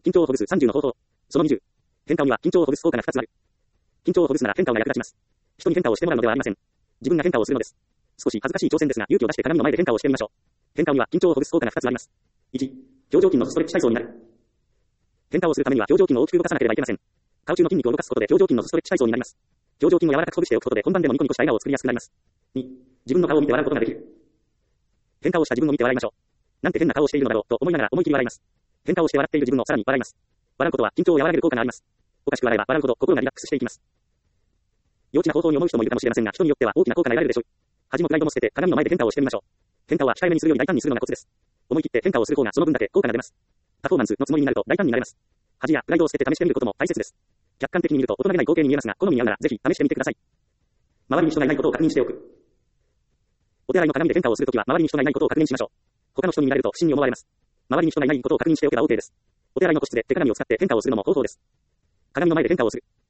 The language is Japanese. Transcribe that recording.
緊張をほぐす30の方法。その20。喧嘩には緊張をほぐす効果が2つある。緊張をほぐすなら喧嘩が役立ちます。人に喧嘩をしてもらうのではありません。自分が喧嘩をするのです。少し恥ずかしい挑戦ですが、勇気を出して鏡の前で喧嘩をしてみましょう。喧嘩には緊張をほぐす効果が2つあります。1、表情筋のストレッチ体操になる。喧嘩をするためには表情筋を大きく動かさなければいけません。顔中の筋肉を動かすことで表情筋のストレッチ体操になります。表情筋を柔らかくほぐしておくことで本番でもニコニコした笑顔を作りやすくなります。2、自分の顔を見て笑うことができる。喧嘩をした自分を見て笑いましょう。なんて変な顔をしているのだろうと思いながら思い切り笑います。喧嘩をして笑っている自分をさらに笑います。笑うことは緊張を和らげる効果があります。おかしく笑えば笑うほど心がリラックスしていきます。幼稚な方法に思う人もいるかもしれませんが、人によっては大きな効果が得られるでしょう。恥もプライドも捨てて鏡の前で喧嘩をしてみましょう。喧嘩は控えめにするより大胆にするのがコツです。思い切って喧嘩をする方がその分だけ効果が出ます。パフォーマンスのつもりになると大胆になれます。恥やプライドを捨てて試してみることも大切です。客観的に見ると大人げない光景に見えますが、好みに合うならぜひ試してみてください。周りに人がいないことを確認しておく。お手洗いの鏡で喧嘩をするときは周りに人がいないことを確認しましょう。他の人に見られると不審に思われます。周りに人がいないことを確認しておけば OK です。お手洗いの個室で手鏡を使って喧嘩をするのも方法です。鏡の前で喧嘩をする。